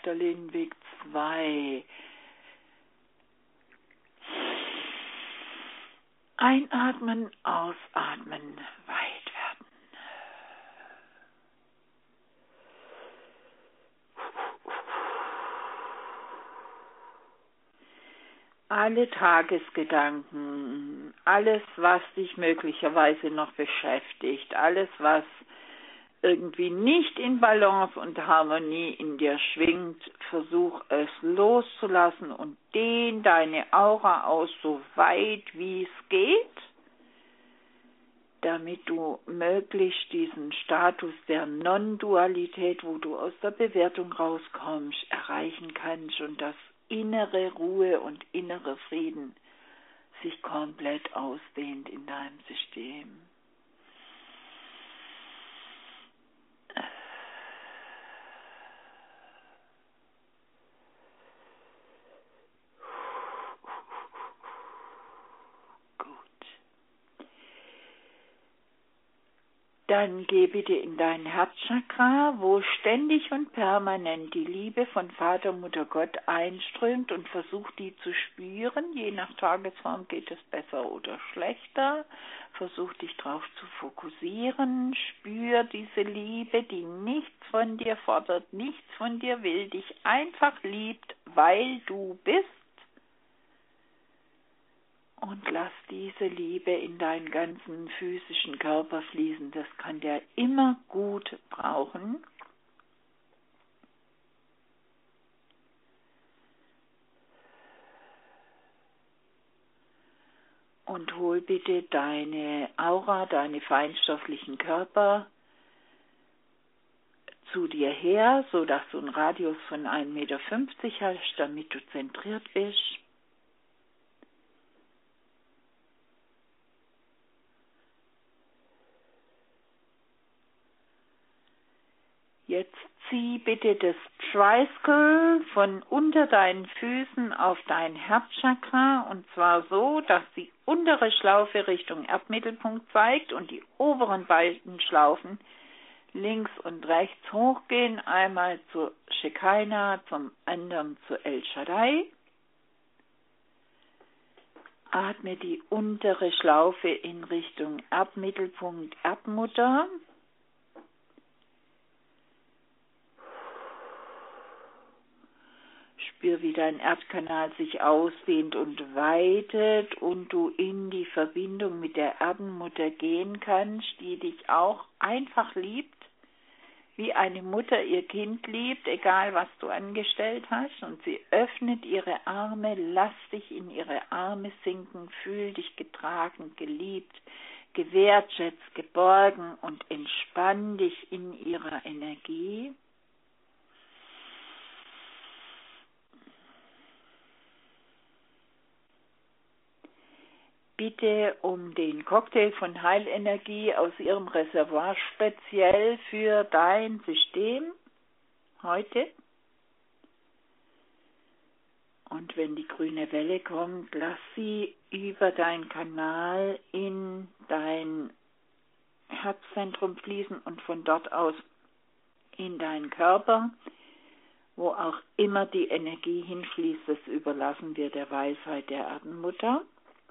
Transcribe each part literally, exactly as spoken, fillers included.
Magdalenenweg zwei. Einatmen, ausatmen, weit werden. Alle Tagesgedanken, alles, was dich möglicherweise noch beschäftigt, alles, was irgendwie nicht in Balance und Harmonie in dir schwingt, versuch es loszulassen und dehn deine Aura aus, so weit wie es geht, damit du möglichst diesen Status der Non-Dualität, wo du aus der Bewertung rauskommst, erreichen kannst und dass innere Ruhe und innere Frieden sich komplett ausdehnt in deinem System. Dann geh bitte in dein Herzchakra, wo ständig und permanent die Liebe von Vater, Mutter, Gott einströmt und versuch die zu spüren. Je nach Tagesform geht es besser oder schlechter. Versuch dich darauf zu fokussieren. Spür diese Liebe, die nichts von dir fordert, nichts von dir will, dich einfach liebt, weil du bist. Und lass diese Liebe in deinen ganzen physischen Körper fließen. Das kann der immer gut brauchen. Und hol bitte deine Aura, deine feinstofflichen Körper zu dir her, sodass du einen Radius von ein Meter fünfzig hast, damit du zentriert bist. Jetzt zieh bitte das Tricycle von unter deinen Füßen auf dein Herzchakra und zwar so, dass die untere Schlaufe Richtung Erdmittelpunkt zeigt und die oberen beiden Schlaufen links und rechts hochgehen, einmal zur Shekinah, zum anderen zu El Shaddai. Atme die untere Schlaufe in Richtung Erdmittelpunkt Erdmutter. Spür, wie dein Erdkanal sich ausdehnt und weitet und du in die Verbindung mit der Erdenmutter gehen kannst, die dich auch einfach liebt, wie eine Mutter ihr Kind liebt, egal was du angestellt hast. Und sie öffnet ihre Arme, lass dich in ihre Arme sinken, fühl dich getragen, geliebt, gewertschätzt, geborgen und entspann dich in ihrer Energie. Bitte um den Cocktail von Heilenergie aus ihrem Reservoir speziell für dein System heute. Und wenn die grüne Welle kommt, lass sie über deinen Kanal in dein Herzzentrum fließen und von dort aus in deinen Körper, wo auch immer die Energie hinfließt, das überlassen wir der Weisheit der Erdenmutter.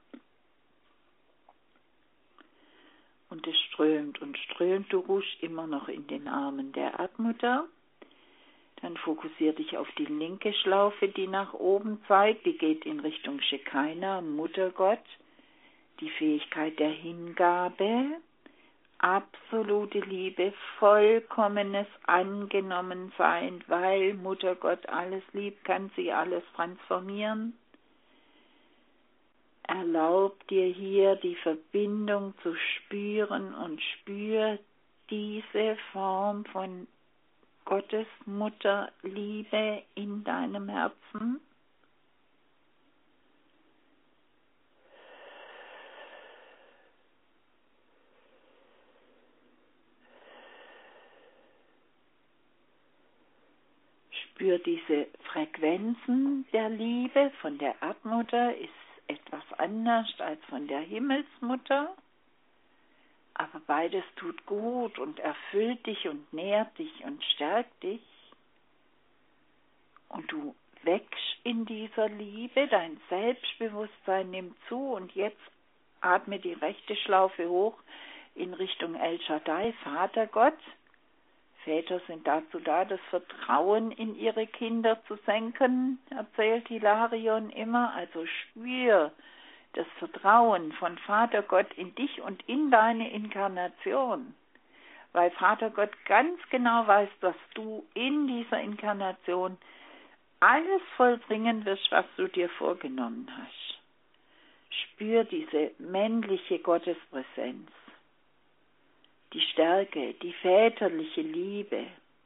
Und es strömt und strömt, du ruhst immer noch in den Armen der Erdmutter. Dann fokussier dich auf die linke Schlaufe, die nach oben zeigt. Die geht in Richtung Shekinah, Muttergott. Die Fähigkeit der Hingabe, absolute Liebe, vollkommenes Angenommensein, weil Muttergott alles liebt, kann sie alles transformieren. Erlaub dir hier die Verbindung zu spüren und spür diese Form von Gottes Mutterliebe in deinem Herzen. Spür diese Frequenzen der Liebe von der Erdmutter, ist etwas anders als von der Himmelsmutter, aber beides tut gut und erfüllt dich und nährt dich und stärkt dich. und du wächst in dieser Liebe, dein Selbstbewusstsein nimmt zu und jetzt atme die rechte Schlaufe hoch in Richtung El Shaddai, Vater Gott. Väter sind dazu da, das Vertrauen in ihre Kinder zu senken, erzählt Hilarion immer. Also spür das Vertrauen von Vater Gott in dich und in deine Inkarnation. Weil Vater Gott ganz genau weiß, dass du in dieser Inkarnation alles vollbringen wirst, was du dir vorgenommen hast. Spür diese männliche Gottespräsenz. Die Stärke, die väterliche Liebe.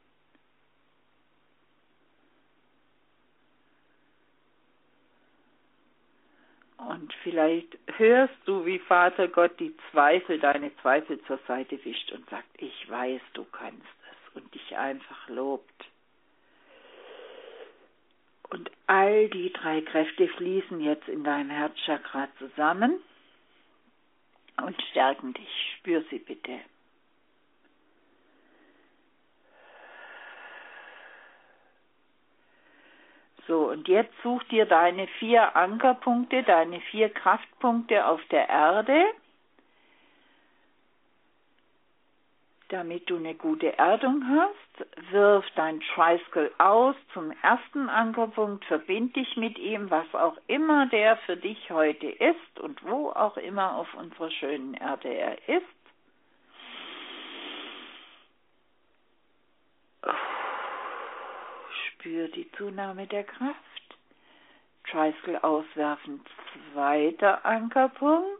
Und vielleicht hörst du, wie Vater Gott die Zweifel, deine Zweifel zur Seite wischt und sagt, ich weiß, du kannst es, und dich einfach lobt. Und all die drei Kräfte fließen jetzt in deinem Herzchakra zusammen und stärken dich. Spür sie bitte. So, und jetzt such dir deine vier Ankerpunkte, deine vier Kraftpunkte auf der Erde, damit du eine gute Erdung hast. Wirf dein Tricycle aus zum ersten Ankerpunkt, verbind dich mit ihm, was auch immer der für dich heute ist und wo auch immer auf unserer schönen Erde er ist. Spür die Zunahme der Kraft. Tricycle auswerfen, zweiter Ankerpunkt.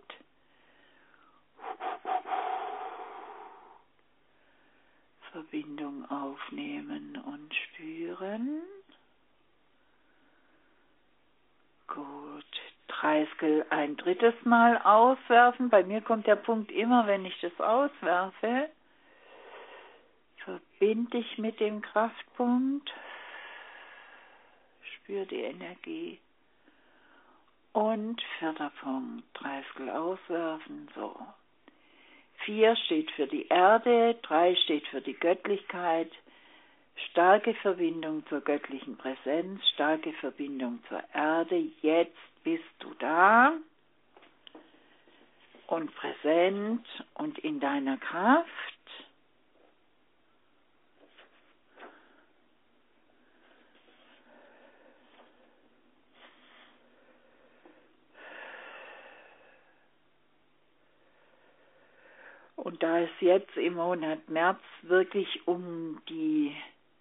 Verbindung aufnehmen und spüren. Gut. Tricycle ein drittes Mal auswerfen. Bei mir kommt der Punkt immer, wenn ich das auswerfe. Verbind dich mit dem Kraftpunkt. Spür die Energie. Und vierter Punkt. Tricycle auswerfen. So. Vier steht für die Erde, drei steht für die Göttlichkeit, starke Verbindung zur göttlichen Präsenz, starke Verbindung zur Erde. Jetzt bist du da und präsent und in deiner Kraft. Und da es jetzt im Monat März wirklich um die,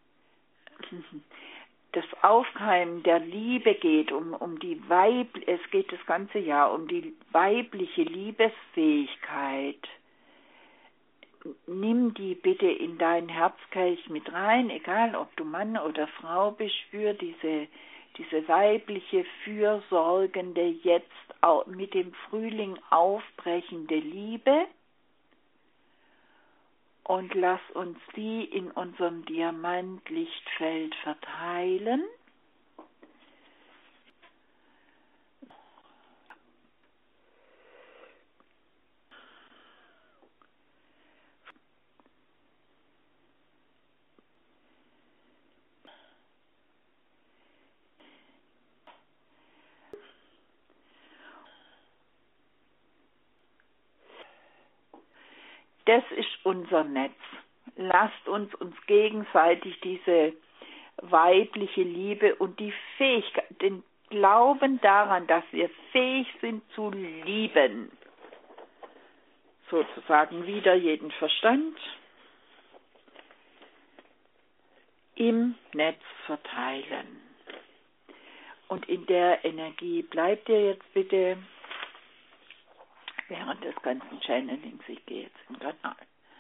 das Aufkeimen der Liebe geht, um, um die Weib, es geht das ganze Jahr um die weibliche Liebesfähigkeit. Nimm die bitte in deinen Herzkelch mit rein, egal ob du Mann oder Frau bist, spür diese, diese weibliche, fürsorgende, jetzt auch mit dem Frühling aufbrechende Liebe. Und lass uns die in unserem Diamantlichtfeld verteilen. Das ist unser Netz. Lasst uns uns gegenseitig diese weibliche Liebe und die Fähigkeit, den Glauben daran, dass wir fähig sind zu lieben, sozusagen wieder jeden Verstand, im Netz verteilen. Und in der Energie bleibt ihr jetzt bitte während des ganzen Channelings. Ich gehe jetzt im Kanal.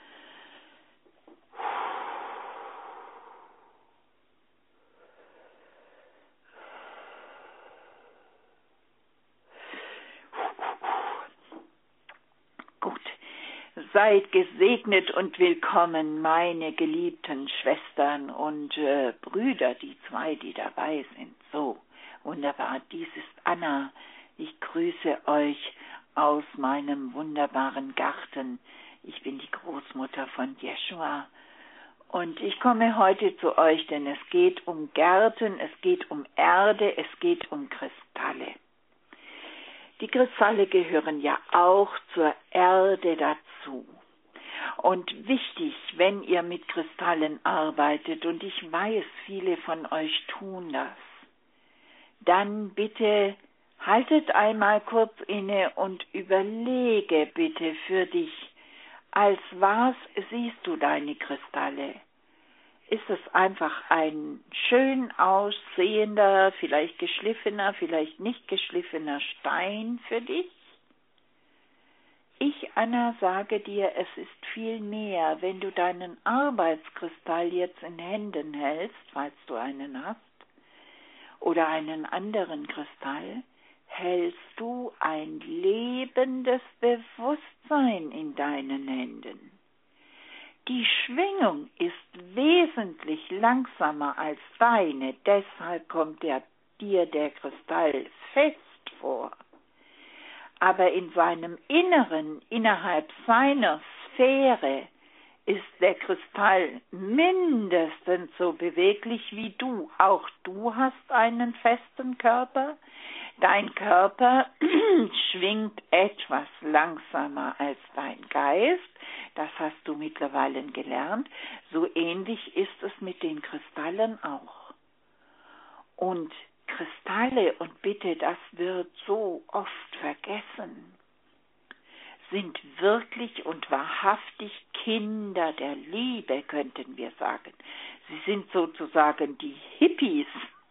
Gut. Seid gesegnet und willkommen, meine geliebten Schwestern und äh, Brüder, die zwei, die dabei sind. So, wunderbar. Dies ist Anna. Ich grüße euch aus meinem wunderbaren Garten. Ich bin die Großmutter von Jeschua Und ich komme heute zu euch, denn es geht um Gärten, es geht um Erde, es geht um Kristalle. Die Kristalle gehören ja auch zur Erde dazu. Und wichtig, wenn ihr mit Kristallen arbeitet, und ich weiß, viele von euch tun das, dann bitte haltet einmal kurz inne und überlege bitte für dich, als was siehst du deine Kristalle? Ist es einfach ein schön aussehender, vielleicht geschliffener, vielleicht nicht geschliffener Stein für dich? Ich, Anna, sage dir, es ist viel mehr, wenn du deinen Arbeitskristall jetzt in Händen hältst, falls du einen hast, oder einen anderen Kristall, hältst du ein lebendes Bewusstsein in deinen Händen. Die Schwingung ist wesentlich langsamer als deine, deshalb kommt der, dir der Kristall fest vor. Aber in seinem Inneren, innerhalb seiner Sphäre, ist der Kristall mindestens so beweglich wie du. Auch du hast einen festen Körper. Dein Körper schwingt etwas langsamer als dein Geist. Das hast du mittlerweile gelernt. So ähnlich ist es mit den Kristallen auch. Und Kristalle, und bitte, das wird so oft vergessen, sind wirklich und wahrhaftig Kinder der Liebe, könnten wir sagen. Sie sind sozusagen die Hippies,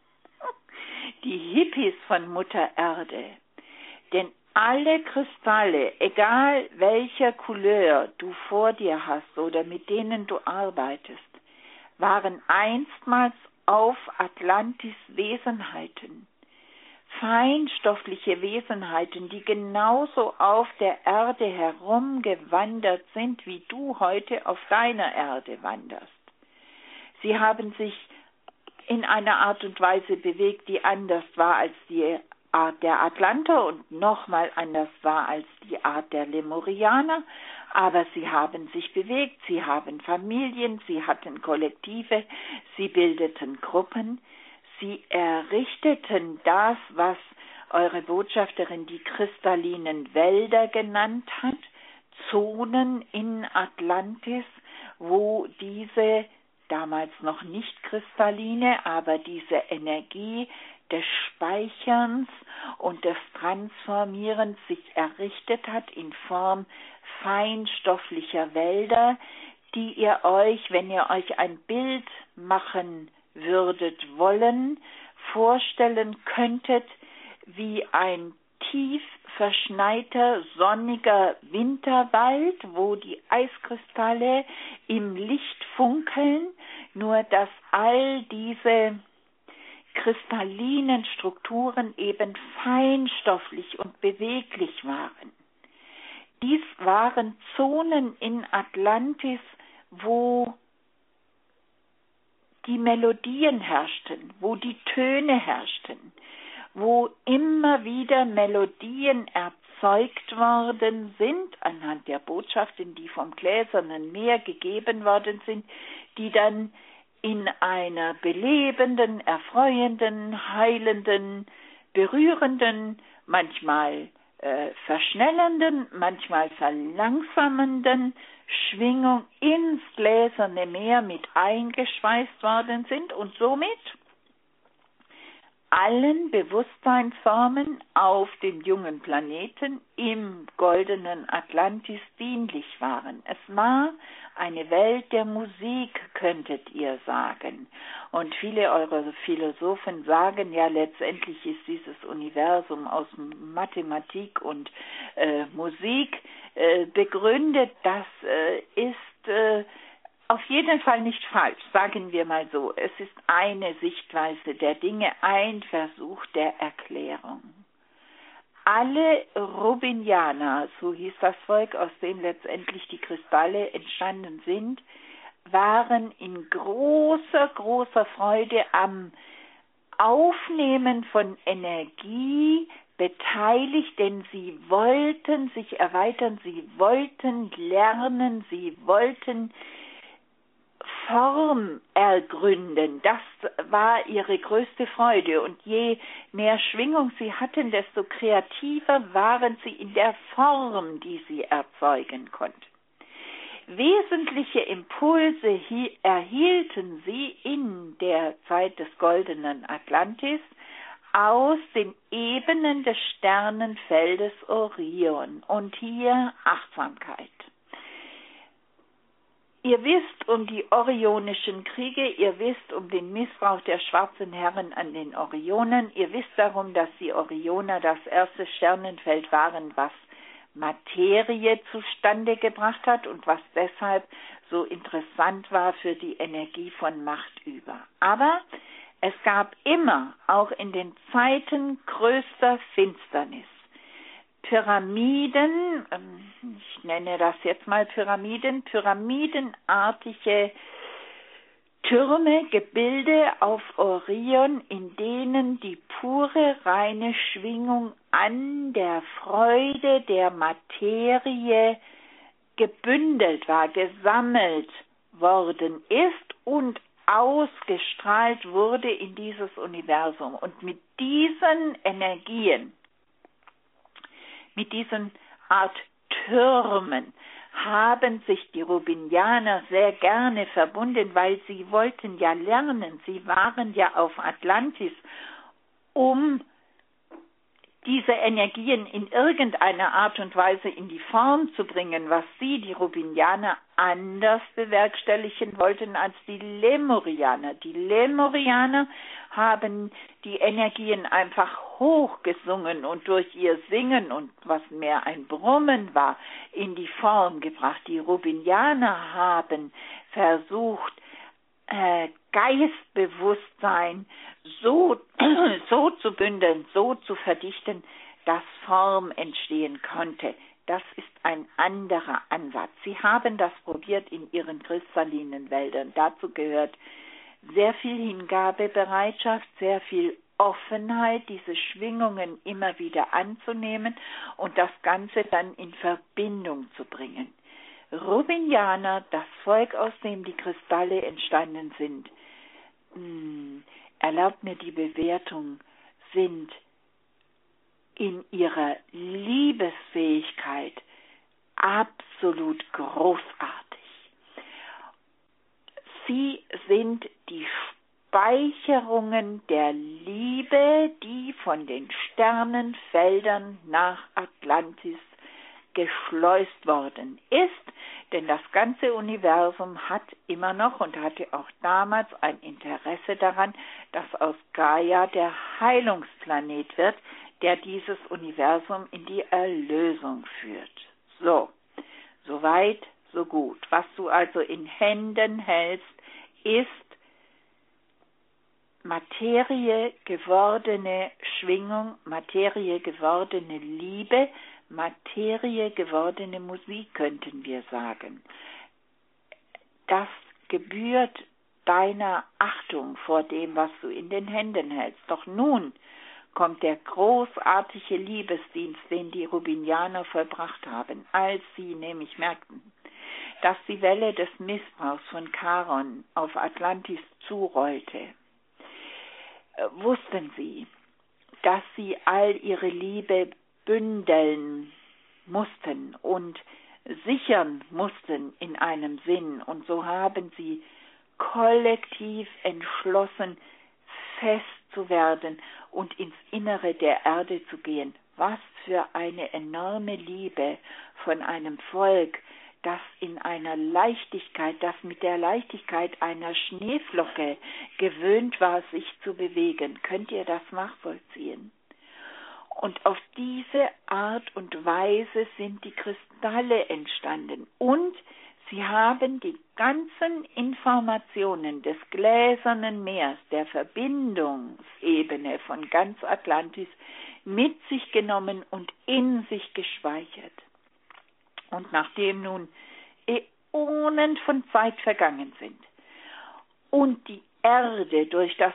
die Hippies von Mutter Erde. Denn alle Kristalle, egal welcher Couleur du vor dir hast oder mit denen du arbeitest, waren einstmals auf Atlantis Wesenheiten. Feinstoffliche Wesenheiten, die genauso auf der Erde herumgewandert sind, wie du heute auf deiner Erde wanderst. Sie haben sich in einer Art und Weise bewegt, die anders war als die Art der Atlanter und nochmal anders war als die Art der Lemurianer, aber sie haben sich bewegt, sie haben Familien, sie hatten Kollektive, sie bildeten Gruppen. Sie errichteten das, was eure Botschafterin die kristallinen Wälder genannt hat, Zonen in Atlantis, wo diese, damals noch nicht kristalline, aber diese Energie des Speicherns und des Transformierens sich errichtet hat in Form feinstofflicher Wälder, die ihr euch, wenn ihr euch ein Bild machen würdet wollen, vorstellen könntet, wie ein tief verschneiter, sonniger Winterwald, wo die Eiskristalle im Licht funkeln, nur dass all diese kristallinen Strukturen eben feinstofflich und beweglich waren. Dies waren Zonen in Atlantis, wo die Melodien herrschten, wo die Töne herrschten, wo immer wieder Melodien erzeugt worden sind, anhand der Botschaften, die vom gläsernen Meer gegeben worden sind, die dann in einer belebenden, erfreuenden, heilenden, berührenden, manchmal äh, verschnellernden, manchmal verlangsamenden Schwingung ins gläserne Meer mit eingeschweißt worden sind und somit allen Bewusstseinsformen auf dem jungen Planeten im goldenen Atlantis dienlich waren. Es war eine Welt der Musik, könntet ihr sagen. Und viele eurer Philosophen sagen ja, letztendlich ist dieses Universum aus Mathematik und äh, Musik äh, begründet. Das äh, ist äh, auf jeden Fall nicht falsch, sagen wir mal so. Es ist eine Sichtweise der Dinge, ein Versuch der Erklärung. Alle Rubinianer, so hieß das Volk, aus dem letztendlich die Kristalle entstanden sind, waren in großer, großer Freude am Aufnehmen von Energie beteiligt, denn sie wollten sich erweitern, sie wollten lernen, sie wollten Form ergründen. Das war ihre größte Freude. Und je mehr Schwingung sie hatten, desto kreativer waren sie in der Form, die sie erzeugen konnten. Wesentliche Impulse erhielten sie in der Zeit des goldenen Atlantis aus den Ebenen des Sternenfeldes Orion. Und hier Achtsamkeit. Ihr wisst um die Orionischen Kriege, ihr wisst um den Missbrauch der schwarzen Herren an den Orionern, ihr wisst darum, dass die Orioner das erste Sternenfeld waren, was Materie zustande gebracht hat und was deshalb so interessant war für die Energie von Macht über. Aber es gab immer, auch in den Zeiten größter Finsternis, Pyramiden, ich nenne das jetzt mal Pyramiden, pyramidenartige Türme, Gebilde auf Orion, in denen die pure, reine Schwingung an der Freude der Materie gebündelt war, gesammelt worden ist und ausgestrahlt wurde in dieses Universum. Und mit diesen Energien, mit diesen Art Türmen haben sich die Rubinianer sehr gerne verbunden, weil sie wollten ja lernen. Sie waren ja auf Atlantis, um diese Energien in irgendeiner Art und Weise in die Form zu bringen, was sie, die Rubinianer, anders bewerkstelligen wollten als die Lemurianer. Die Lemurianer haben die Energien einfach hochgesungen und durch ihr Singen und was mehr ein Brummen war, in die Form gebracht. Die Rubinianer haben versucht, äh, Geistbewusstsein so, so zu bündeln, so zu verdichten, dass Form entstehen konnte. Das ist ein anderer Ansatz. Sie haben das probiert in ihren kristallinen Wäldern. Dazu gehört sehr viel Hingabebereitschaft, sehr viel Offenheit, diese Schwingungen immer wieder anzunehmen und das Ganze dann in Verbindung zu bringen. Rubinianer, das Volk, aus dem die Kristalle entstanden sind, mh, erlaubt mir die Bewertung, sind in ihrer Liebesfähigkeit absolut großartig. Sie sind die Speicherungen der Liebe, die von den Sternenfeldern nach Atlantis geschleust worden ist, denn das ganze Universum hat immer noch und hatte auch damals ein Interesse daran, dass aus Gaia der Heilungsplanet wird, der dieses Universum in die Erlösung führt. So, soweit, so gut. Was du also in Händen hältst, ist Materie gewordene Schwingung, Materie gewordene Liebe, Materie gewordene Musik, könnten wir sagen. Das gebührt deiner Achtung vor dem, was du in den Händen hältst. Doch nun kommt der großartige Liebesdienst, den die Rubinianer vollbracht haben, als sie nämlich merkten, dass die Welle des Missbrauchs von Charon auf Atlantis zurollte. Wussten sie, dass sie all ihre Liebe bündeln mussten und sichern mussten in einem Sinn. Und so haben sie kollektiv entschlossen, fest zu werden und ins Innere der Erde zu gehen. Was für eine enorme Liebe von einem Volk, das in einer Leichtigkeit, das mit der Leichtigkeit einer Schneeflocke gewöhnt war, sich zu bewegen. Könnt ihr das nachvollziehen? Und auf diese Art und Weise sind die Kristalle entstanden. Und sie haben die ganzen Informationen des gläsernen Meers, der Verbindungsebene von ganz Atlantis, mit sich genommen und in sich gespeichert. Und nachdem nun Äonen von Zeit vergangen sind und die Erde durch das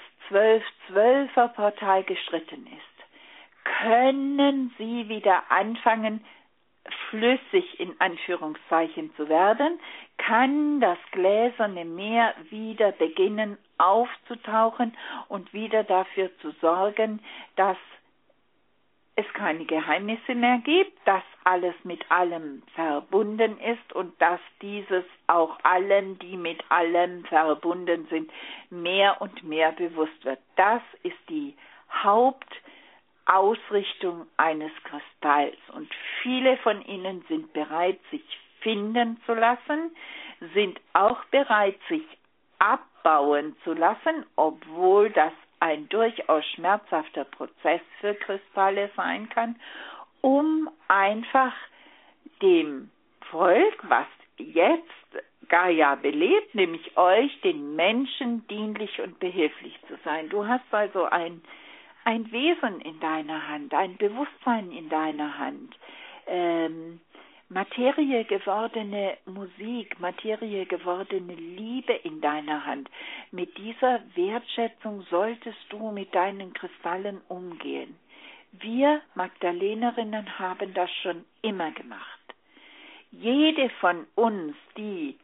Zwölf-Zwölfer-Portal gestritten ist, können sie wieder anfangen, flüssig in Anführungszeichen zu werden, kann das gläserne Meer wieder beginnen aufzutauchen und wieder dafür zu sorgen, dass es keine Geheimnisse mehr gibt, dass alles mit allem verbunden ist und dass dieses auch allen, die mit allem verbunden sind, mehr und mehr bewusst wird. Das ist die Hauptausrichtung eines Kristalls und viele von ihnen sind bereit, sich finden zu lassen, sind auch bereit, sich abbauen zu lassen, obwohl das ein durchaus schmerzhafter Prozess für Kristalle sein kann, um einfach dem Volk, was jetzt Gaia belebt, nämlich euch, den Menschen dienlich und behilflich zu sein. Du hast also ein, ein Wesen in deiner Hand, ein Bewusstsein in deiner Hand, ähm, Materie gewordene Musik, Materie gewordene Liebe in deiner Hand. Mit dieser Wertschätzung solltest du mit deinen Kristallen umgehen. Wir Magdalenerinnen haben das schon immer gemacht. Jede von uns, die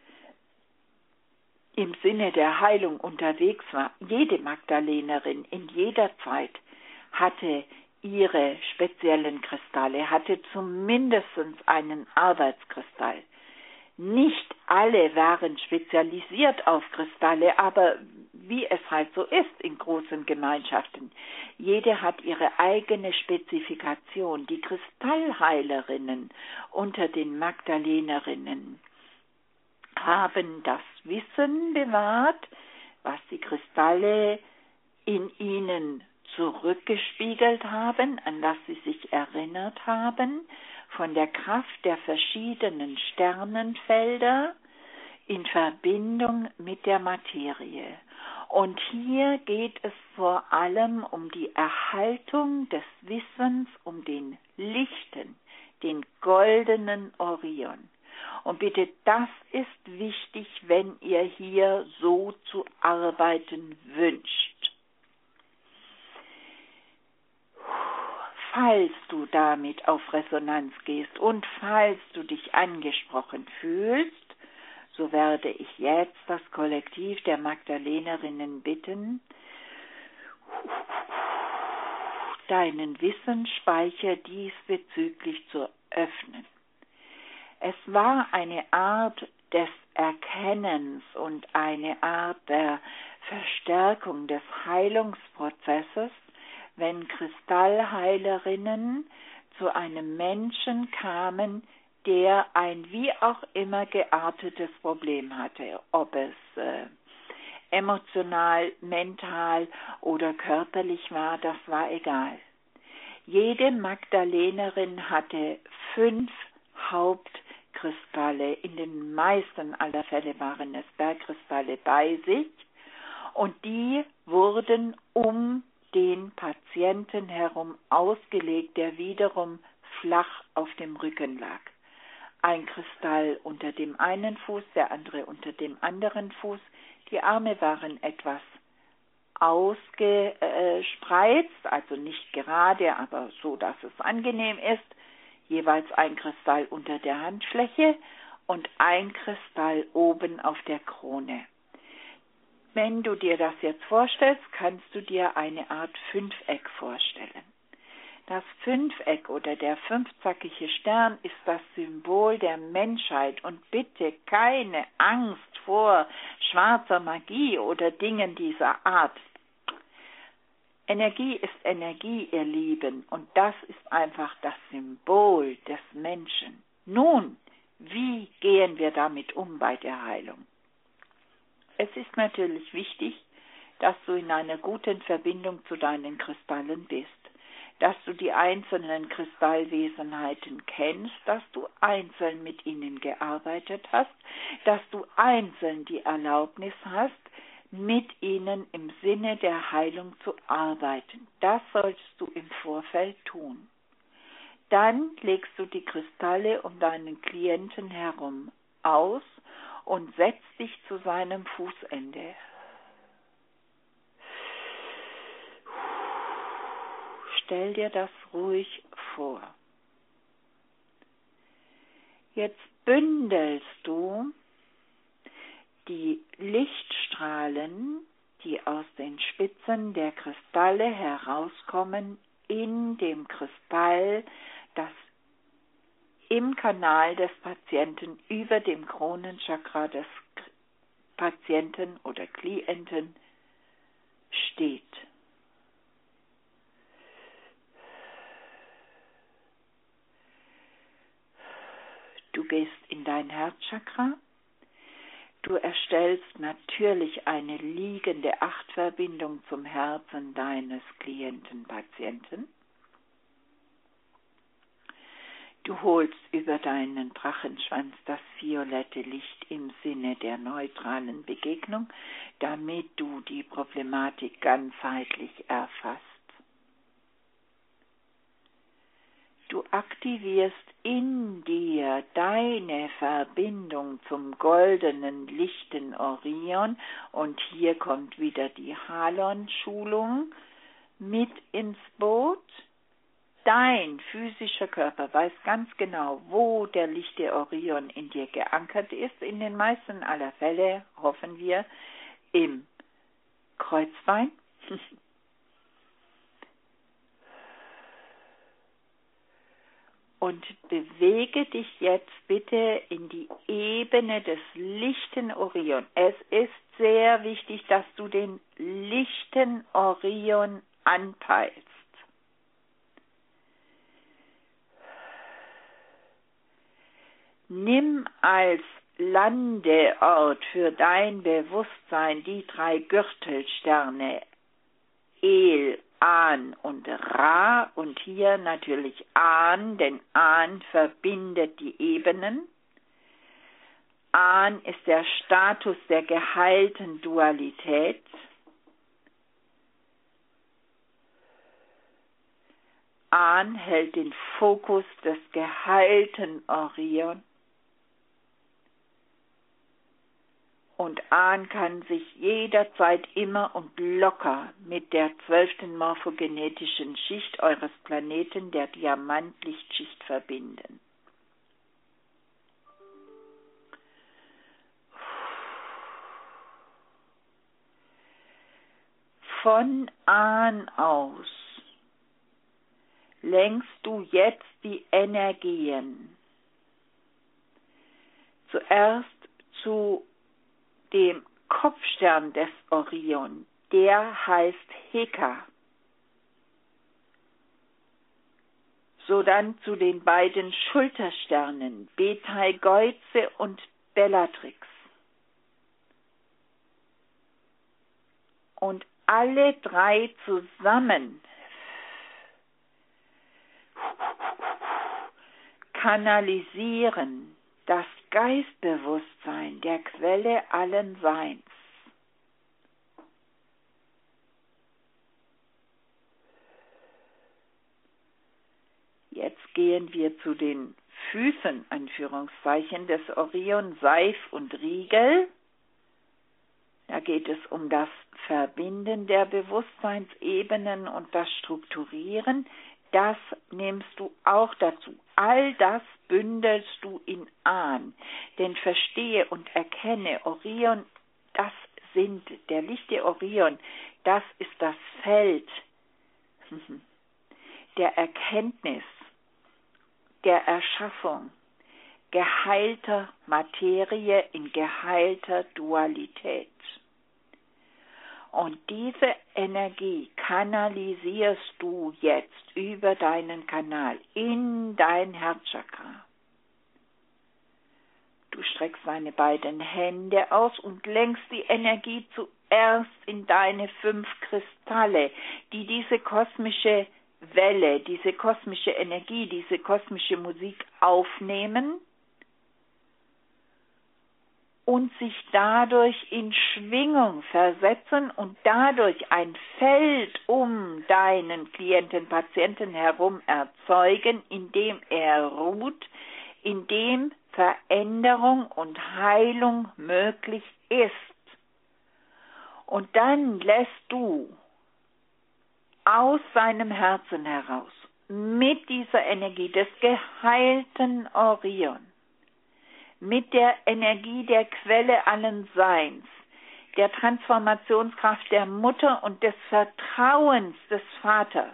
im Sinne der Heilung unterwegs war, jede Magdalenerin in jeder Zeit hatte ihre speziellen Kristalle, hatte zumindest einen Arbeitskristall. Nicht alle waren spezialisiert auf Kristalle, aber wie es halt so ist in großen Gemeinschaften, jede hat ihre eigene Spezifikation. Die Kristallheilerinnen unter den Magdalenerinnen haben das Wissen bewahrt, was die Kristalle in ihnen zurückgespiegelt haben, an das sie sich erinnert haben, von der Kraft der verschiedenen Sternenfelder in Verbindung mit der Materie. Und hier geht es vor allem um die Erhaltung des Wissens, um den lichten, den goldenen Orion. Und bitte, das ist wichtig, wenn ihr hier so zu arbeiten wünscht. Falls du damit auf Resonanz gehst und falls du dich angesprochen fühlst, so werde ich jetzt das Kollektiv der Magdalenerinnen bitten, deinen Wissensspeicher diesbezüglich zu öffnen. Es war eine Art des Erkennens und eine Art der Verstärkung des Heilungsprozesses, wenn Kristallheilerinnen zu einem Menschen kamen, der ein wie auch immer geartetes Problem hatte, ob es äh, emotional, mental oder körperlich war, das war egal. Jede Magdalenerin hatte fünf Hauptkristalle, in den meisten aller Fälle waren es Bergkristalle bei sich und die wurden um den Patienten herum ausgelegt, der wiederum flach auf dem Rücken lag. Ein Kristall unter dem einen Fuß, der andere unter dem anderen Fuß. Die Arme waren etwas ausgespreizt, also nicht gerade, aber so, dass es angenehm ist. Jeweils ein Kristall unter der Handfläche und ein Kristall oben auf der Krone. Wenn du dir das jetzt vorstellst, kannst du dir eine Art Fünfeck vorstellen. Das Fünfeck oder der fünfzackige Stern ist das Symbol der Menschheit und bitte keine Angst vor schwarzer Magie oder Dingen dieser Art. Energie ist Energie, ihr Lieben, und das ist einfach das Symbol des Menschen. Nun, wie gehen wir damit um bei der Heilung? Es ist natürlich wichtig, dass du in einer guten Verbindung zu deinen Kristallen bist, dass du die einzelnen Kristallwesenheiten kennst, dass du einzeln mit ihnen gearbeitet hast, dass du einzeln die Erlaubnis hast, mit ihnen im Sinne der Heilung zu arbeiten. Das sollst du im Vorfeld tun. Dann legst du die Kristalle um deinen Klienten herum aus und setzt dich zu seinem Fußende. Stell dir das ruhig vor. Jetzt bündelst du die Lichtstrahlen, die aus den Spitzen der Kristalle herauskommen, in dem Kristall, das im Kanal des Patienten über dem Kronenchakra des Patienten oder Klienten steht. Du gehst in dein Herzchakra. Du erstellst natürlich eine liegende Achtverbindung zum Herzen deines Klienten, Patienten. Du holst über deinen Drachenschwanz das violette Licht im Sinne der neutralen Begegnung, damit du die Problematik ganzheitlich erfasst. Du aktivierst in dir deine Verbindung zum goldenen, lichten Orion und hier kommt wieder die Halon-Schulung mit ins Boot. Dein physischer Körper weiß ganz genau, wo der lichte Orion in dir geankert ist. In den meisten aller Fälle, hoffen wir, im Kreuzbein. Und bewege dich jetzt bitte in die Ebene des lichten Orion. Es ist sehr wichtig, dass du den lichten Orion anpeilst. Nimm als Landeort für dein Bewusstsein die drei Gürtelsterne El, An und Ra und hier natürlich An, denn An verbindet die Ebenen. An ist der Status der geheilten Dualität. An hält den Fokus des geheilten Orion. Und An kann sich jederzeit immer und locker mit der zwölften morphogenetischen Schicht eures Planeten, der Diamantlichtschicht, verbinden. Von An aus lenkst du jetzt die Energien zuerst zu dem Kopfstern des Orion, der heißt Heka. Sodann zu den beiden Schultersternen Betelgeuse und Bellatrix. Und alle drei zusammen kanalisieren das Geistbewusstsein der Quelle allen Seins. Jetzt gehen wir zu den Füßen, Anführungszeichen, des Orion, Seif und Riegel. Da geht es um das Verbinden der Bewusstseinsebenen und das Strukturieren. Das nimmst du auch dazu. All das bündelst du in An. Denn verstehe und erkenne, Orion, das sind, der lichte Orion, das ist das Feld der Erkenntnis, der Erschaffung, geheilter Materie in geheilter Dualität. Und diese Energie kanalisierst du jetzt über deinen Kanal in dein Herzchakra. Du streckst deine beiden Hände aus und lenkst die Energie zuerst in deine fünf Kristalle, die diese kosmische Welle, diese kosmische Energie, diese kosmische Musik aufnehmen und sich dadurch in Schwingung versetzen und dadurch ein Feld um deinen Klienten, Patienten herum erzeugen, in dem er ruht, in dem Veränderung und Heilung möglich ist. Und dann lässt du aus seinem Herzen heraus mit dieser Energie des geheilten Orion mit der Energie der Quelle allen Seins, der Transformationskraft der Mutter und des Vertrauens des Vaters,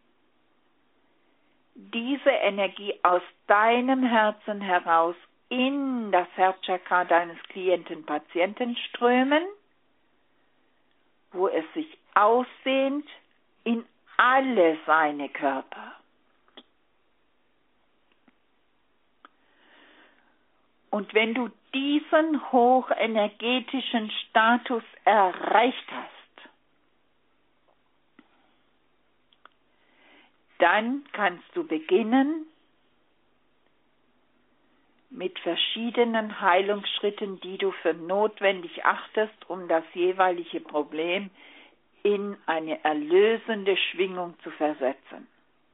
diese Energie aus deinem Herzen heraus in das Herzchakra deines Klienten-Patienten strömen, wo es sich ausdehnt in alle seine Körper. Und wenn du diesen hochenergetischen Status erreicht hast, dann kannst du beginnen mit verschiedenen Heilungsschritten, die du für notwendig achtest, um das jeweilige Problem in eine erlösende Schwingung zu versetzen.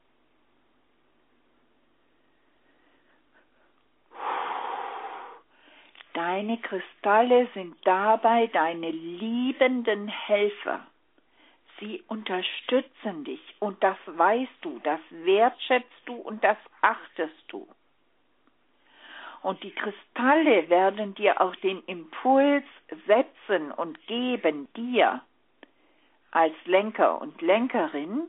Deine Kristalle sind dabei deine liebenden Helfer. Sie unterstützen dich und das weißt du, das wertschätzt du und das achtest du. Und die Kristalle werden dir auch den Impuls setzen und geben, dir als Lenker und Lenkerin,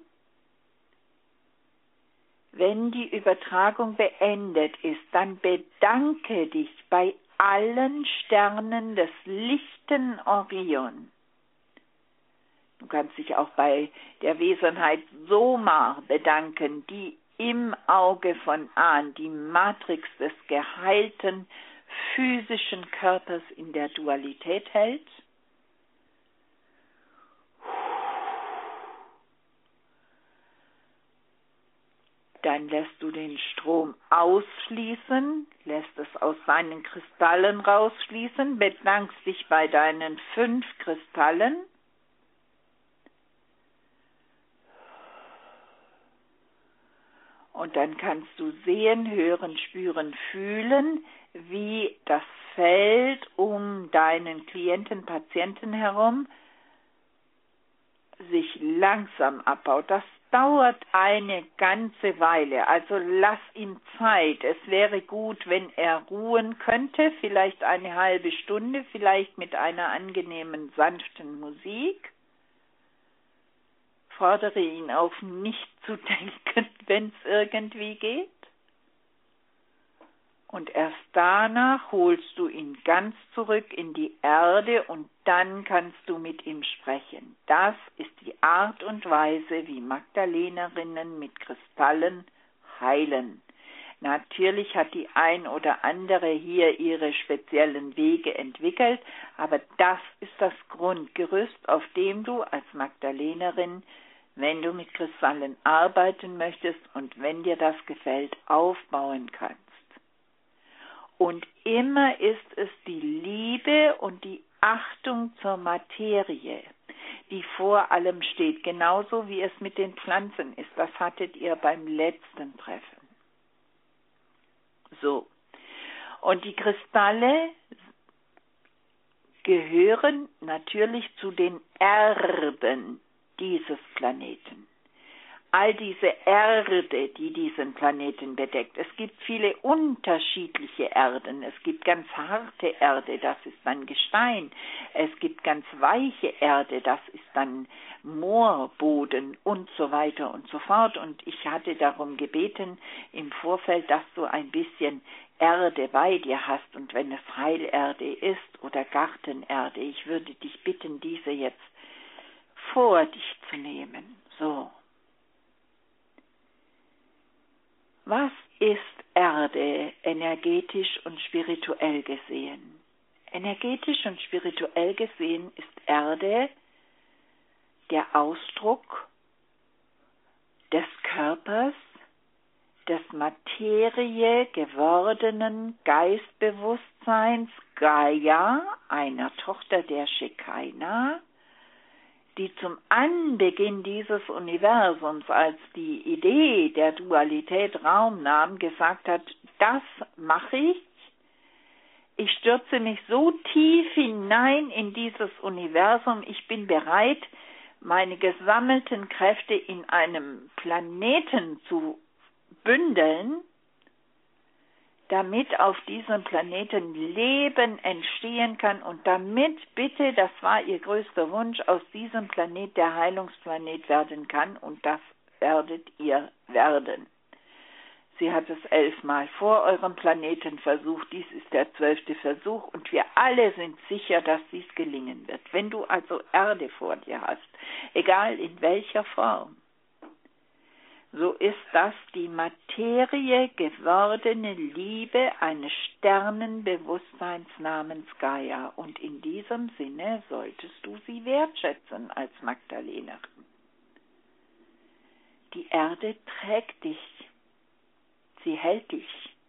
wenn die Übertragung beendet ist, dann bedanke dich bei allen Sternen des lichten Orion. Du kannst dich auch bei der Wesenheit Soma bedanken, die im Auge von Ahn die Matrix des geheilten physischen Körpers in der Dualität hält. Dann lässt du den Strom ausfließen, lässt es aus seinen Kristallen rausfließen, bedankst dich bei deinen fünf Kristallen. Und dann kannst du sehen, hören, spüren, fühlen, wie das Feld um deinen Klienten, Patienten herum sich langsam abbaut. Das dauert eine ganze Weile, also lass ihm Zeit. Es wäre gut, wenn er ruhen könnte, vielleicht eine halbe Stunde, vielleicht mit einer angenehmen, sanften Musik. Fordere ihn auf, nicht zu denken, wenn es irgendwie geht. Und erst danach holst du ihn ganz zurück in die Erde und dann kannst du mit ihm sprechen. Das ist die Art und Weise, wie Magdalenerinnen mit Kristallen heilen. Natürlich hat die ein oder andere hier ihre speziellen Wege entwickelt, aber das ist das Grundgerüst, auf dem du als Magdalenerin, wenn du mit Kristallen arbeiten möchtest und wenn dir das gefällt, aufbauen kannst. Und immer ist es die Liebe und die Achtung zur Materie, die vor allem steht, genauso wie es mit den Pflanzen ist. Das hattet ihr beim letzten Treffen. So. Und die Kristalle gehören natürlich zu den Erben dieses Planeten. All diese Erde, die diesen Planeten bedeckt. Es gibt viele unterschiedliche Erden. Es gibt ganz harte Erde, das ist dann Gestein. Es gibt ganz weiche Erde, das ist dann Moorboden und so weiter und so fort. Und ich hatte darum gebeten im Vorfeld, dass du ein bisschen Erde bei dir hast. Und wenn es Heilerde ist oder Gartenerde, ich würde dich bitten, diese jetzt vor dich zu nehmen. So. Was ist Erde energetisch und spirituell gesehen? Energetisch und spirituell gesehen ist Erde der Ausdruck des Körpers, des Materie gewordenen Geistbewusstseins Gaia, einer Tochter der Shekinah, die zum Anbeginn dieses Universums, als die Idee der Dualität Raum nahm, gesagt hat, das mache ich. Ich stürze mich so tief hinein in dieses Universum, ich bin bereit, meine gesammelten Kräfte in einem Planeten zu bündeln, damit auf diesem Planeten Leben entstehen kann und damit bitte, das war ihr größter Wunsch, aus diesem Planet der Heilungsplanet werden kann und das werdet ihr werden. Sie hat es elfmal vor eurem Planeten versucht, dies ist der zwölfte Versuch und wir alle sind sicher, dass dies gelingen wird. Wenn du also Erde vor dir hast, egal in welcher Form, so ist das die Materie gewordene Liebe eines Sternenbewusstseins namens Gaia. Und in diesem Sinne solltest du sie wertschätzen als Magdalenerin. Die Erde trägt dich. Sie hält dich.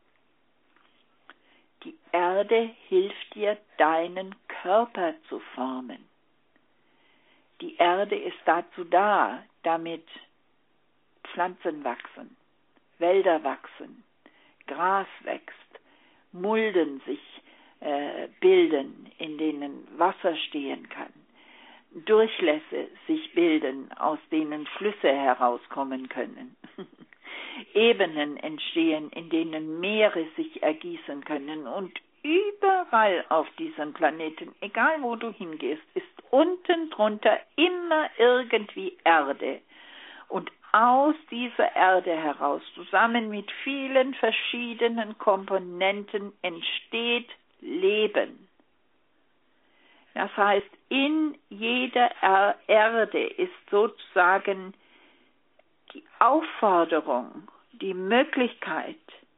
Die Erde hilft dir, deinen Körper zu formen. Die Erde ist dazu da, damit Pflanzen wachsen, Wälder wachsen, Gras wächst, Mulden sich äh, bilden, in denen Wasser stehen kann, Durchlässe sich bilden, aus denen Flüsse herauskommen können, Ebenen entstehen, in denen Meere sich ergießen können und überall auf diesem Planeten, egal wo du hingehst, ist unten drunter immer irgendwie Erde. Und aus dieser Erde heraus, zusammen mit vielen verschiedenen Komponenten, entsteht Leben. Das heißt, in jeder er- Erde ist sozusagen die Aufforderung, die Möglichkeit,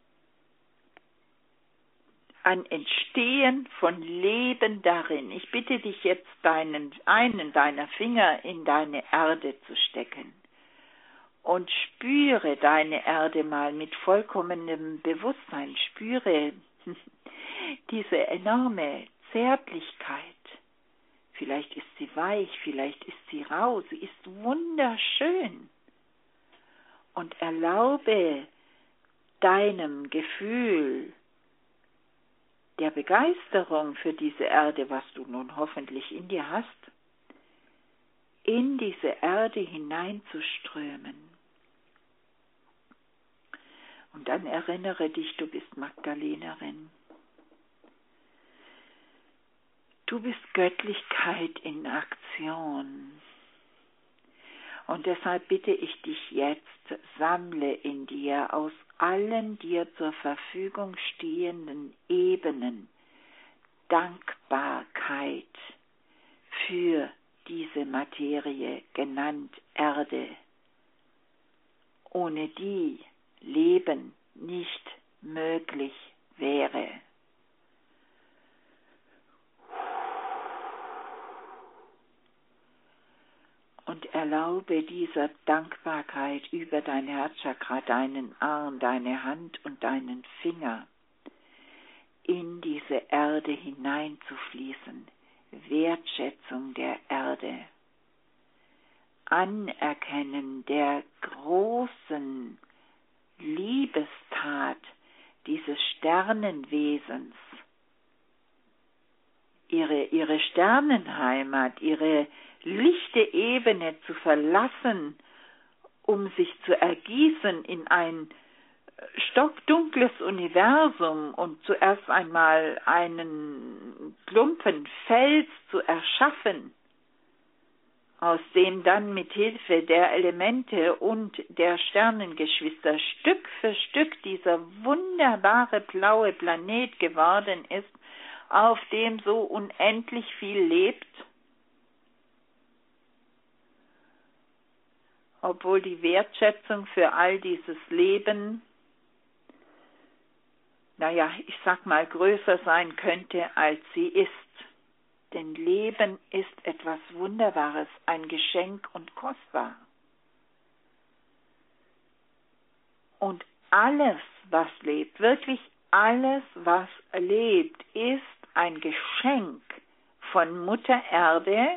ein Entstehen von Leben darin. Ich bitte dich jetzt, deinen, einen deiner Finger in deine Erde zu stecken. Und spüre deine Erde mal mit vollkommenem Bewusstsein. Spüre diese enorme Zärtlichkeit. Vielleicht ist sie weich, vielleicht ist sie rau, sie ist wunderschön. Und erlaube deinem Gefühl der Begeisterung für diese Erde, was du nun hoffentlich in dir hast, in diese Erde hineinzuströmen. Und dann erinnere dich, du bist Magdalenerin. Du bist Göttlichkeit in Aktion. Und deshalb bitte ich dich jetzt, sammle in dir aus allen dir zur Verfügung stehenden Ebenen Dankbarkeit für diese Materie, genannt Erde, ohne die Leben nicht möglich wäre. Und erlaube dieser Dankbarkeit über dein Herzchakra, deinen Arm, deine Hand und deinen Finger in diese Erde hineinzufließen. Wertschätzung der Erde. Anerkennen der großen Liebestat dieses Sternenwesens, ihre, ihre Sternenheimat, ihre lichte Ebene zu verlassen, um sich zu ergießen in ein stockdunkles Universum und zuerst einmal einen plumpen Fels zu erschaffen, aus dem dann mit Hilfe der Elemente und der Sternengeschwister Stück für Stück dieser wunderbare blaue Planet geworden ist, auf dem so unendlich viel lebt, obwohl die Wertschätzung für all dieses Leben, naja, ich sag mal, größer sein könnte, als sie ist. Denn Leben ist etwas Wunderbares, ein Geschenk und kostbar. Und alles, was lebt, wirklich alles, was lebt, ist ein Geschenk von Mutter Erde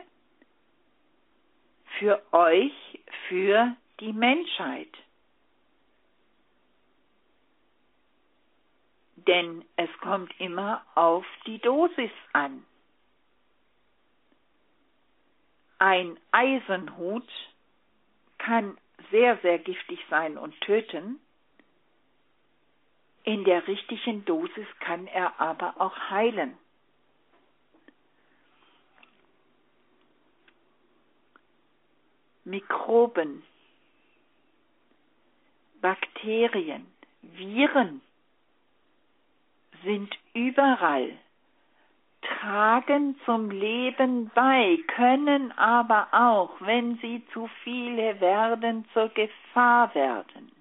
für euch, für die Menschheit. Denn es kommt immer auf die Dosis an. Ein Eisenhut kann sehr, sehr giftig sein und töten. In der richtigen Dosis kann er aber auch heilen. Mikroben, Bakterien, Viren sind überall, tragen zum Leben bei, können aber auch, wenn sie zu viele werden, zur Gefahr werden.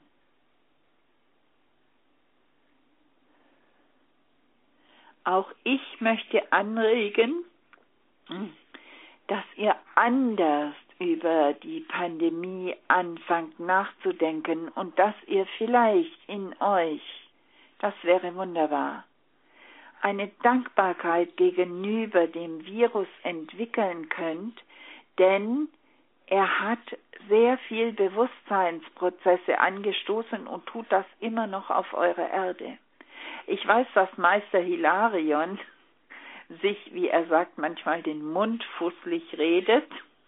Auch ich möchte anregen, dass ihr anders über die Pandemie anfangt nachzudenken und dass ihr vielleicht in euch, das wäre wunderbar, eine Dankbarkeit gegenüber dem Virus entwickeln könnt, denn er hat sehr viel Bewusstseinsprozesse angestoßen und tut das immer noch auf eurer Erde. Ich weiß, dass Meister Hilarion sich, wie er sagt, manchmal den Mund fusselig redet.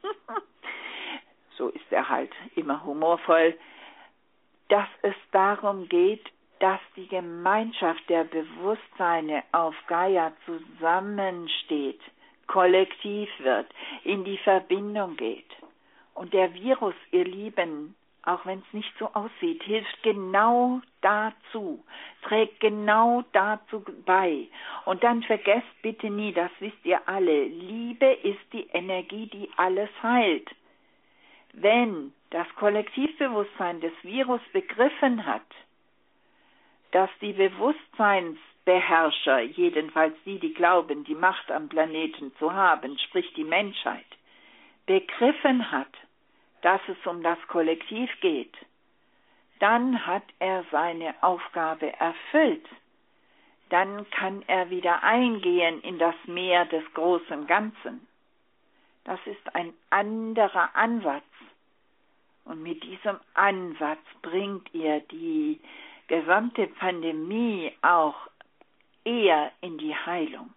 So ist er halt immer humorvoll, dass es darum geht, dass die Gemeinschaft der Bewusstseine auf Gaia zusammensteht, kollektiv wird, in die Verbindung geht. Und der Virus, ihr Lieben, auch wenn es nicht so aussieht, hilft genau dazu, trägt genau dazu bei. Und dann vergesst bitte nie, das wisst ihr alle, Liebe ist die Energie, die alles heilt. Wenn das Kollektivbewusstsein des Virus begriffen hat, dass die Bewusstseinsbeherrscher, jedenfalls die, die glauben, die Macht am Planeten zu haben, sprich die Menschheit, begriffen hat, dass es um das Kollektiv geht, dann hat er seine Aufgabe erfüllt. Dann kann er wieder eingehen in das Meer des großen Ganzen. Das ist ein anderer Ansatz. Und mit diesem Ansatz bringt ihr die gesamte Pandemie auch eher in die Heilung.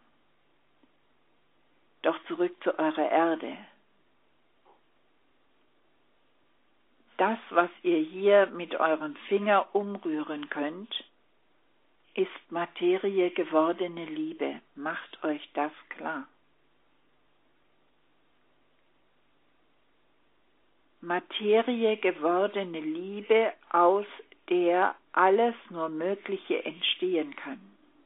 Doch zurück zu eurer Erde. Das, was ihr hier mit eurem Finger umrühren könnt, ist Materie gewordene Liebe. Macht euch das klar. Materie gewordene Liebe, aus der alles nur Mögliche entstehen kann.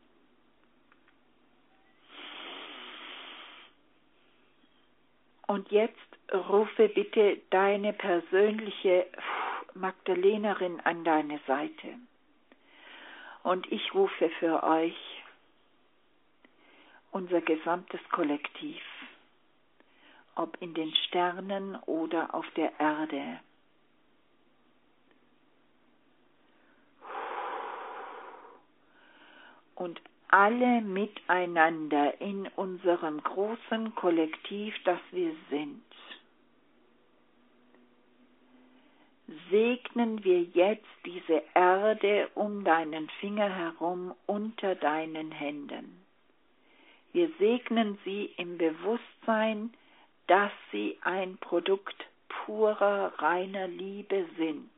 Und jetzt rufe bitte deine persönliche Magdalenerin an deine Seite. Und ich rufe für euch unser gesamtes Kollektiv, ob in den Sternen oder auf der Erde. Und alle miteinander in unserem großen Kollektiv, das wir sind, segnen wir jetzt diese Erde um deinen Finger herum unter deinen Händen. Wir segnen sie im Bewusstsein, dass sie ein Produkt purer, reiner Liebe sind.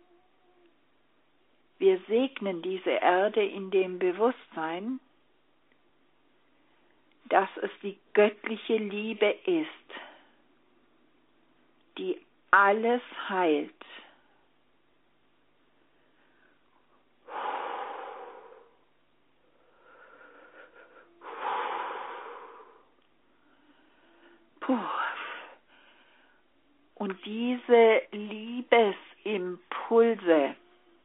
Wir segnen diese Erde in dem Bewusstsein, dass es die göttliche Liebe ist, die alles heilt. Puh. Und diese Liebesimpulse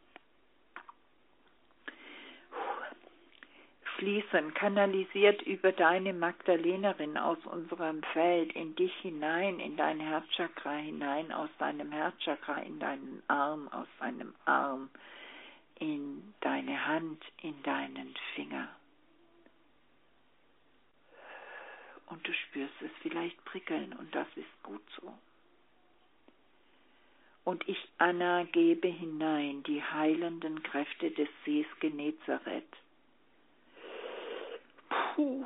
fließen, kanalisiert über deine Magdalenerin aus unserem Feld in dich hinein, in dein Herzchakra hinein, aus deinem Herzchakra in deinen Arm, aus deinem Arm in deine Hand, in deinen Finger. Und du spürst es vielleicht prickeln und das ist gut so. Und ich, Anna, gebe hinein die heilenden Kräfte des Sees Genezareth. Puh.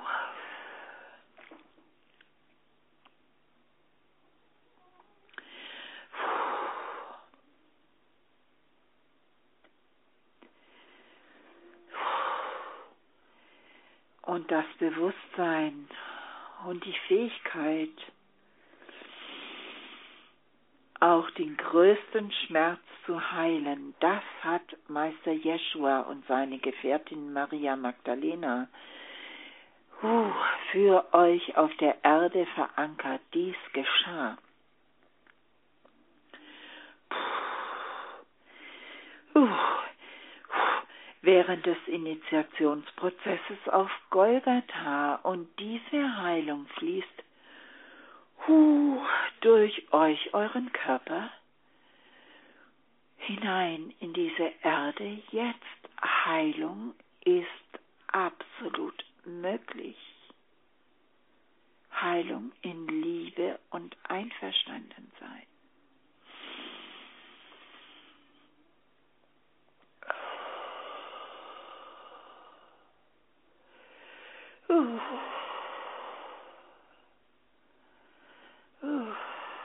und das Bewusstsein und die Fähigkeit, auch den größten Schmerz zu heilen, das hat Meister Jeschua und seine Gefährtin Maria Magdalena uh, für euch auf der Erde verankert. Dies geschah. Uh, während des Initiationsprozesses auf Golgatha, und diese Heilung fließt uh, durch euch, euren Körper, hinein in diese Erde. Jetzt Heilung ist absolut möglich. Heilung in Liebe und Einverstandensein. Uh. Uh.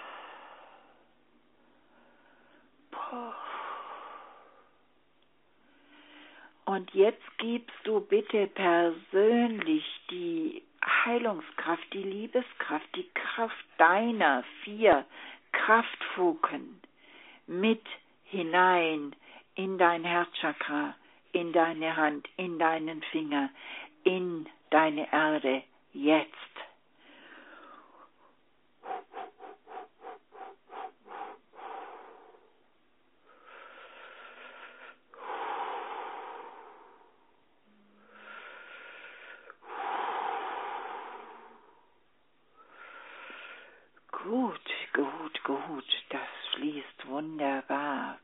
Und jetzt gibst du bitte persönlich die Heilungskraft, die Liebeskraft, die Kraft deiner vier Kraftfunken mit hinein in dein Herzchakra, in deine Hand, in deinen Finger, in deine Erde, jetzt. Gut, gut, gut, das fließt wunderbar.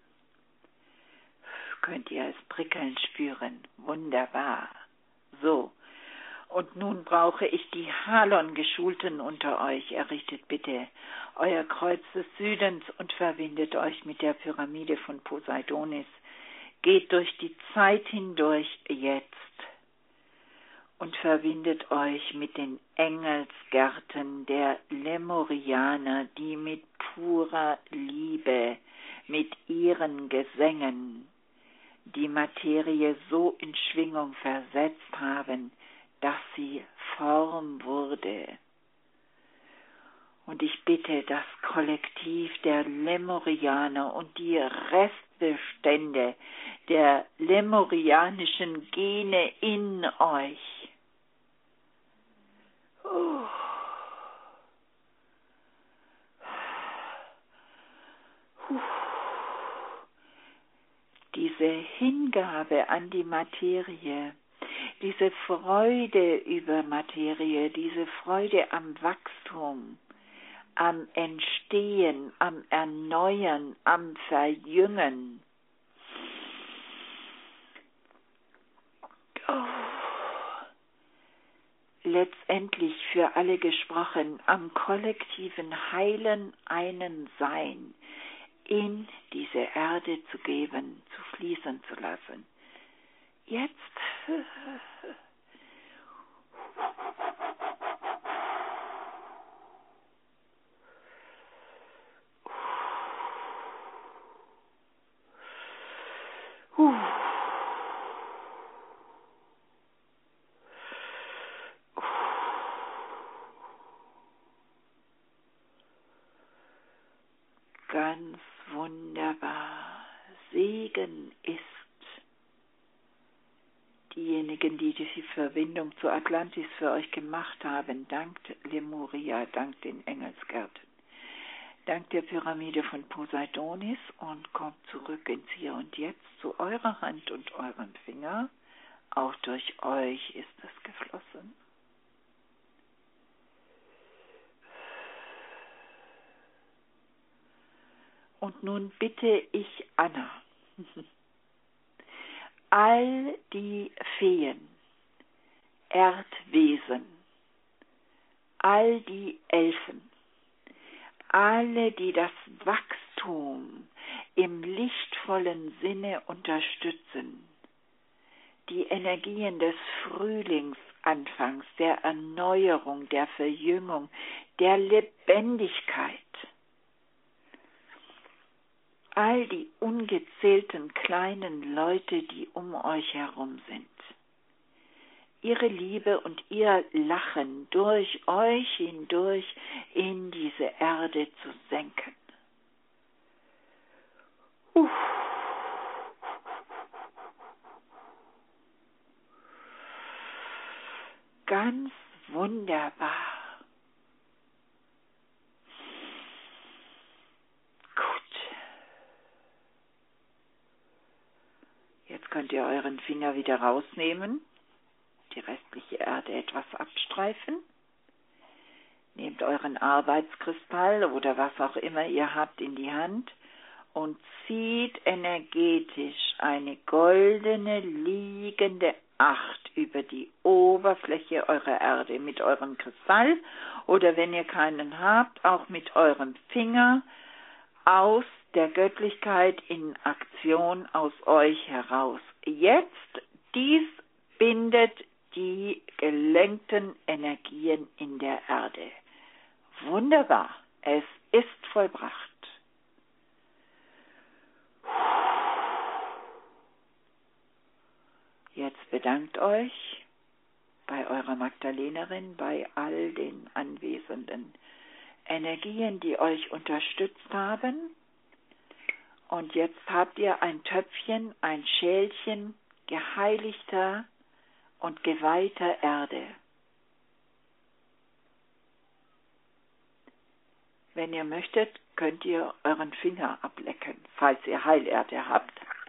Könnt ihr es prickeln spüren? Wunderbar. So, und nun brauche ich die Halon-Geschulten unter euch. Errichtet bitte euer Kreuz des Südens und verbindet euch mit der Pyramide von Poseidonis. Geht durch die Zeit hindurch jetzt und verbindet euch mit den Engelsgärten der Lemurianer, die mit purer Liebe, mit ihren Gesängen die Materie so in Schwingung versetzt haben, dass sie Form wurde. Und ich bitte das Kollektiv der Lemurianer und die Restbestände der lemurianischen Gene in euch. Oh. Puh. Diese Hingabe an die Materie, diese Freude über Materie, diese Freude am Wachstum, am Entstehen, am Erneuern, am Verjüngen. Oh. Letztendlich für alle gesprochen, am kollektiven Heilen einen Sein in diese Erde zu geben, zu fließen zu lassen. Jetzt uh. Ganz wunderbar. Segen ist. Diejenigen, die die Verbindung zu Atlantis für euch gemacht haben, dankt Lemuria, dankt den Engelsgärten, dankt der Pyramide von Poseidonis und kommt zurück ins Hier und Jetzt zu eurer Hand und eurem Finger. Auch durch euch ist es geflossen. Und nun bitte ich Anna, all die Feen, Erdwesen, all die Elfen, alle, die das Wachstum im lichtvollen Sinne unterstützen, die Energien des Frühlingsanfangs, der Erneuerung, der Verjüngung, der Lebendigkeit, all die ungezählten kleinen Leute, die um euch herum sind. ihre Liebe und ihr Lachen durch euch hindurch in diese Erde zu senken. Uff. Ganz wunderbar. Gut. Jetzt könnt ihr euren Finger wieder rausnehmen, die restliche Erde etwas abstreifen. Nehmt euren Arbeitskristall oder was auch immer ihr habt in die Hand und zieht energetisch eine goldene liegende Acht über die Oberfläche eurer Erde mit eurem Kristall oder wenn ihr keinen habt, auch mit eurem Finger aus der Göttlichkeit in Aktion aus euch heraus. Jetzt, dies bindet die gelenkten Energien in der Erde. Wunderbar, es ist vollbracht. Jetzt bedankt euch bei eurer Magdalenerin, bei all den anwesenden Energien, die euch unterstützt haben. Und jetzt habt ihr ein Töpfchen, ein Schälchen geheiligter und geweihter Erde. Wenn ihr möchtet, könnt ihr euren Finger ablecken, falls ihr Heilerde habt,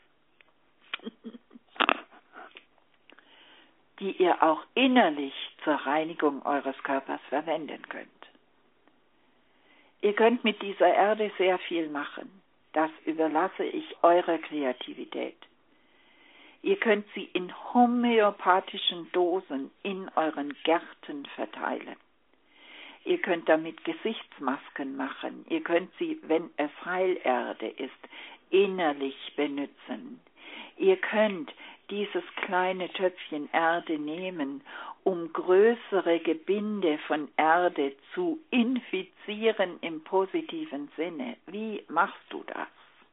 die ihr auch innerlich zur Reinigung eures Körpers verwenden könnt. Ihr könnt mit dieser Erde sehr viel machen. Das überlasse ich eurer Kreativität. Ihr könnt sie in homöopathischen Dosen in euren Gärten verteilen. Ihr könnt damit Gesichtsmasken machen. Ihr könnt sie, wenn es Heilerde ist, innerlich benutzen. Ihr könnt dieses kleine Töpfchen Erde nehmen, um größere Gebinde von Erde zu infizieren im positiven Sinne. Wie machst du das?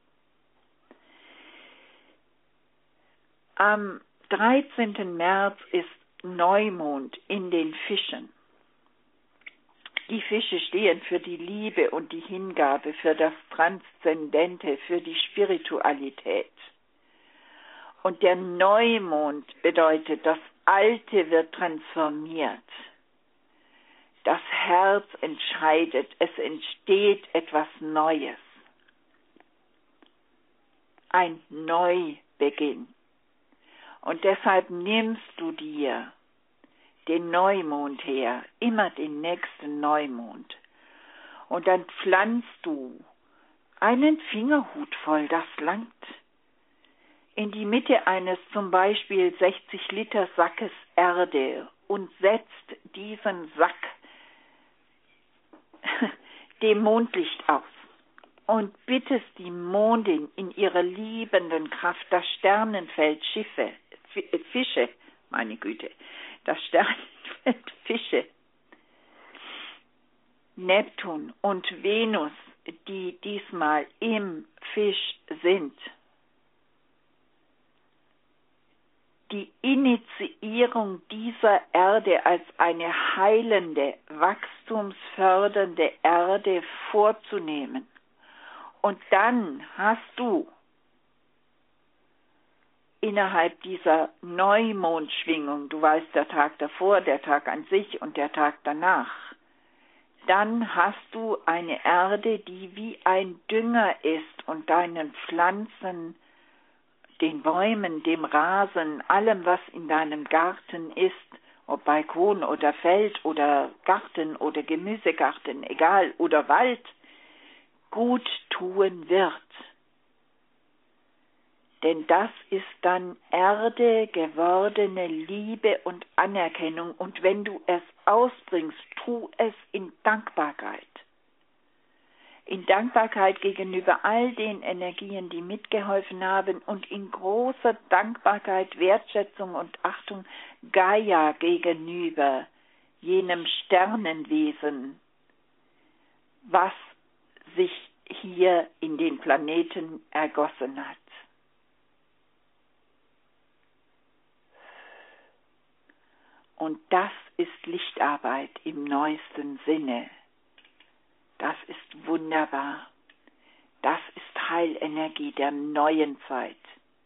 Am dreizehnten März ist Neumond in den Fischen. Die Fische stehen für die Liebe und die Hingabe, für das Transzendente, für die Spiritualität. Und der Neumond bedeutet, das Alte wird transformiert. Das Herz entscheidet, es entsteht etwas Neues. Ein Neubeginn. Und deshalb nimmst du dir den Neumond her, immer den nächsten Neumond. Und dann pflanzt du einen Fingerhut voll, das langt, in die Mitte eines zum Beispiel sechzig Liter Sackes Erde und setzt diesen Sack dem Mondlicht aus und bittest die Mondin in ihrer liebenden Kraft, das Sternenfeld Schiffe, Fische, meine Güte, das Sternenfeld Fische, Neptun und Venus, die diesmal im Fisch sind, die Initiierung dieser Erde als eine heilende, wachstumsfördernde Erde vorzunehmen. Und dann hast du innerhalb dieser Neumondschwingung, du weißt, der Tag davor, der Tag an sich und der Tag danach, dann hast du eine Erde, die wie ein Dünger ist und deinen Pflanzen, den Bäumen, dem Rasen, allem, was in deinem Garten ist, ob Balkon oder Feld oder Garten oder Gemüsegarten, egal, oder Wald, gut tun wird. Denn das ist dann Erde gewordene Liebe und Anerkennung. Und wenn du es ausbringst, tu es in Dankbarkeit. In Dankbarkeit gegenüber all den Energien, die mitgeholfen haben und in großer Dankbarkeit, Wertschätzung und Achtung Gaia gegenüber, jenem Sternenwesen, was sich hier in den Planeten ergossen hat. Und das ist Lichtarbeit im neuesten Sinne. Das ist wunderbar. Das ist Heilenergie der neuen Zeit.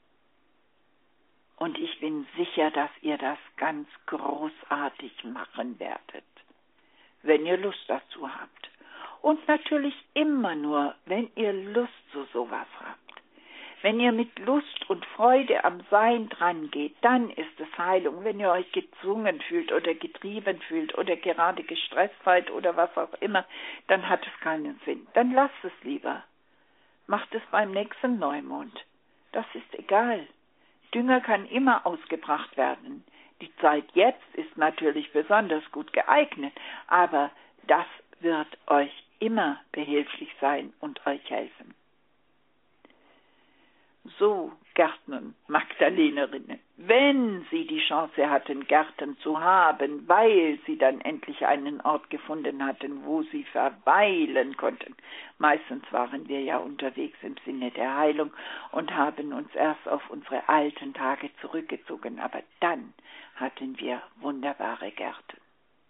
Und ich bin sicher, dass ihr das ganz großartig machen werdet, wenn ihr Lust dazu habt. Und natürlich immer nur, wenn ihr Lust zu sowas habt. Wenn ihr mit Lust und Freude am Sein dran geht, dann ist es Heilung. Wenn ihr euch gezwungen fühlt oder getrieben fühlt oder gerade gestresst seid oder was auch immer, dann hat es keinen Sinn. Dann lasst es lieber. Macht es beim nächsten Neumond. Das ist egal. Dünger kann immer ausgebracht werden. Die Zeit jetzt ist natürlich besonders gut geeignet, aber das wird euch immer behilflich sein und euch helfen. So, Gärtner, Magdalenerinnen, wenn Sie die Chance hatten, Gärten zu haben, weil Sie dann endlich einen Ort gefunden hatten, wo Sie verweilen konnten. Meistens waren wir ja unterwegs im Sinne der Heilung und haben uns erst auf unsere alten Tage zurückgezogen, aber dann hatten wir wunderbare Gärten.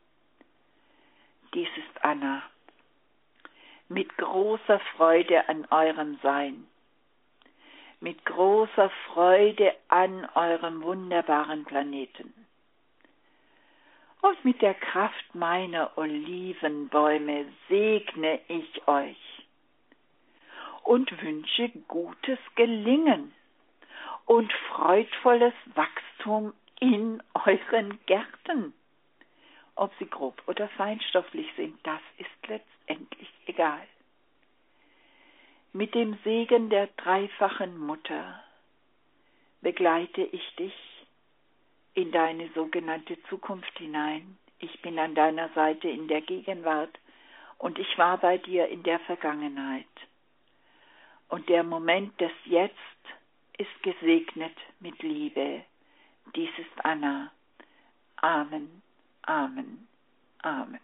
Dies ist Anna, mit großer Freude an eurem Sein. Mit großer Freude an eurem wunderbaren Planeten. Und mit der Kraft meiner Olivenbäume segne ich euch und wünsche gutes Gelingen und freudvolles Wachstum in euren Gärten. Ob sie grob oder feinstofflich sind, das ist letztendlich egal. Mit dem Segen der dreifachen Mutter begleite ich dich in deine sogenannte Zukunft hinein. Ich bin an deiner Seite in der Gegenwart und ich war bei dir in der Vergangenheit. Und der Moment des Jetzt ist gesegnet mit Liebe. Dies ist Anna. Amen, Amen, Amen.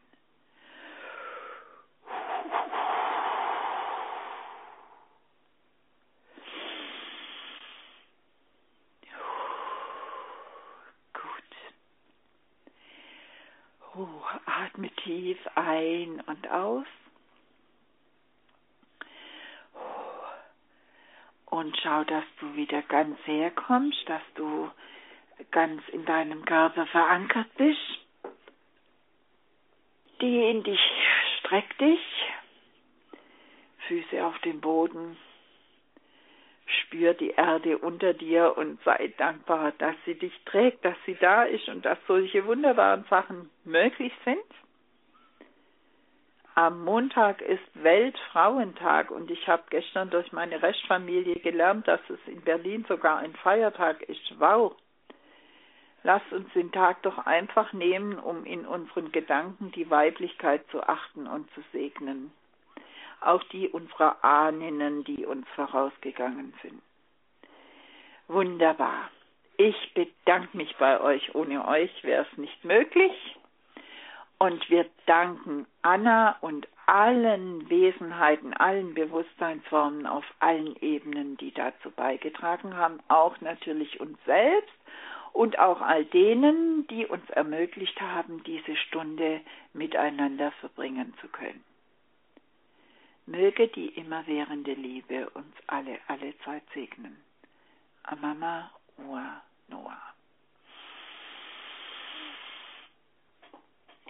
Oh, atme tief ein und aus. Und schau, dass du wieder ganz herkommst, dass du ganz in deinem Körper verankert bist. Dehn dich, streck dich, Füße auf den Boden. Spür die Erde unter dir und sei dankbar, dass sie dich trägt, dass sie da ist und dass solche wunderbaren Sachen möglich sind. Am Montag ist Weltfrauentag und ich habe gestern durch meine Restfamilie gelernt, dass es in Berlin sogar ein Feiertag ist. Wow! Lasst uns den Tag doch einfach nehmen, um in unseren Gedanken die Weiblichkeit zu achten und zu segnen. Auch die unserer Ahnen, die uns vorausgegangen sind. Wunderbar. Ich bedanke mich bei euch. Ohne euch wäre es nicht möglich. Und wir danken Anna und allen Wesenheiten, allen Bewusstseinsformen auf allen Ebenen, die dazu beigetragen haben. Auch natürlich uns selbst und auch all denen, die uns ermöglicht haben, diese Stunde miteinander verbringen zu können. Möge die immerwährende Liebe uns alle, alle Zeit segnen. Amama Ua Noah.